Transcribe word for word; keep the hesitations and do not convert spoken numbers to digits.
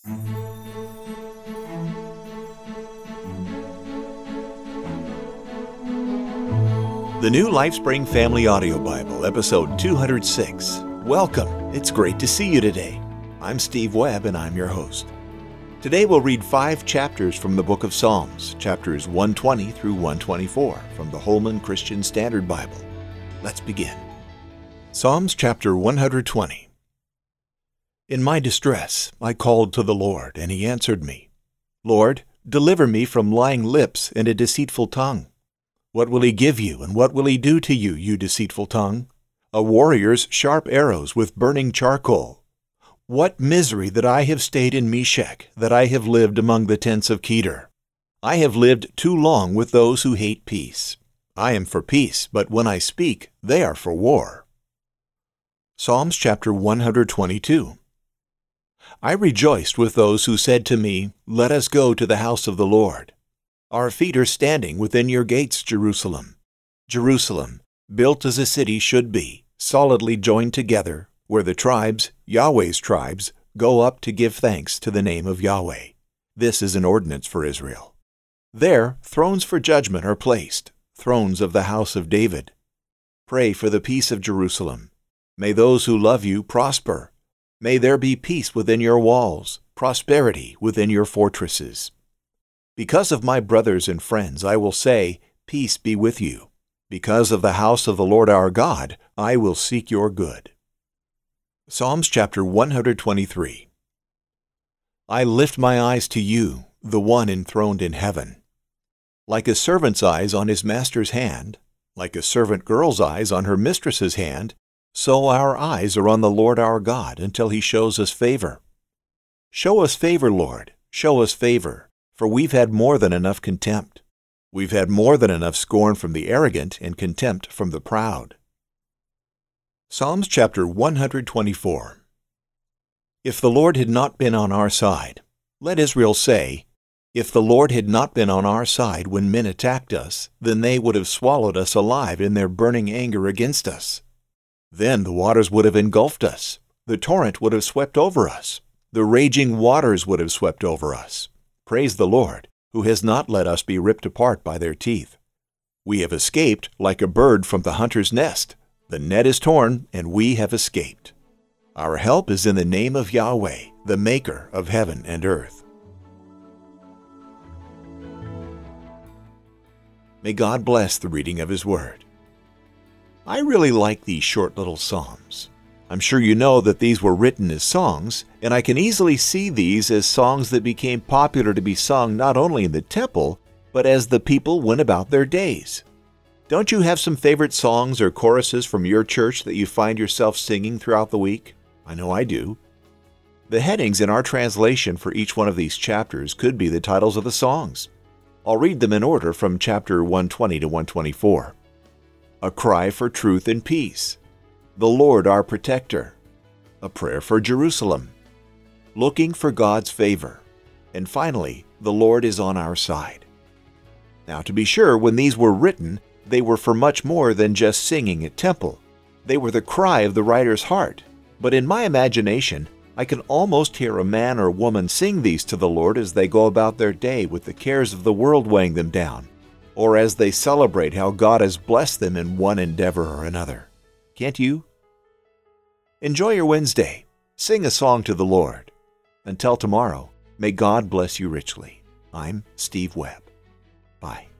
The New LifeSpring Family Audio Bible, episode two hundred six. Welcome. It's great to see you today. I'm Steve Webb, and I'm your host. Today we'll read five chapters from the book of Psalms, chapters one twenty through one twenty-four from the Holman Christian Standard Bible. Let's begin. Psalms chapter one hundred twenty. In my distress I called to the Lord, and he answered me. Lord, deliver me from lying lips and a deceitful tongue. What will he give you, and what will he do to you, you deceitful tongue? A warrior's sharp arrows with burning charcoal. What misery that I have stayed in Meshech, that I have lived among the tents of Kedar. I have lived too long with those who hate peace. I am for peace, but when I speak, they are for war. Psalms chapter one hundred twenty-two. I rejoiced with those who said to me, Let us go to the house of the Lord. Our feet are standing within your gates, Jerusalem. Jerusalem, built as a city should be, solidly joined together, where the tribes, Yahweh's tribes, go up to give thanks to the name of Yahweh. This is an ordinance for Israel. There, thrones for judgment are placed, thrones of the house of David. Pray for the peace of Jerusalem. May those who love you prosper. May there be peace within your walls, prosperity within your fortresses. Because of my brothers and friends, I will say, Peace be with you. Because of the house of the Lord our God, I will seek your good. Psalms chapter one hundred twenty-three. I lift my eyes to you, the one enthroned in heaven. Like a servant's eyes on his master's hand, like a servant girl's eyes on her mistress's hand, so our eyes are on the Lord our God until he shows us favor. Show us favor, Lord, show us favor. For we've had more than enough contempt. We've had more than enough scorn from the arrogant and contempt from the proud. Psalms chapter one hundred twenty-four. If the Lord had not been on our side, let Israel say, If the Lord had not been on our side when men attacked us, then they would have swallowed us alive in their burning anger against us. Then the waters would have engulfed us, the torrent would have swept over us, the raging waters would have swept over us. Praise the Lord, who has not let us be ripped apart by their teeth. We have escaped like a bird from the hunter's nest. The net is torn, and we have escaped. Our help is in the name of Yahweh, the maker of heaven and earth. May God bless the reading of his word. I really like these short little psalms. I'm sure you know that these were written as songs, and I can easily see these as songs that became popular to be sung not only in the temple, but as the people went about their days. Don't you have some favorite songs or choruses from your church that you find yourself singing throughout the week? I know I do. The headings in our translation for each one of these chapters could be the titles of the songs. I'll read them in order from chapter one twenty to one twenty-four. A Cry for Truth and Peace. The Lord our Protector, a prayer for Jerusalem, looking for God's favor, and finally, the Lord is on our side. Now, to be sure, when these were written, they were for much more than just singing at temple. They were the cry of the writer's heart, but in my imagination, I can almost hear a man or woman sing these to the Lord as they go about their day with the cares of the world weighing them down, or as they celebrate how God has blessed them in one endeavor or another. Can't you? Enjoy your Wednesday. Sing a song to the Lord. Until tomorrow, may God bless you richly. I'm Steve Webb. Bye.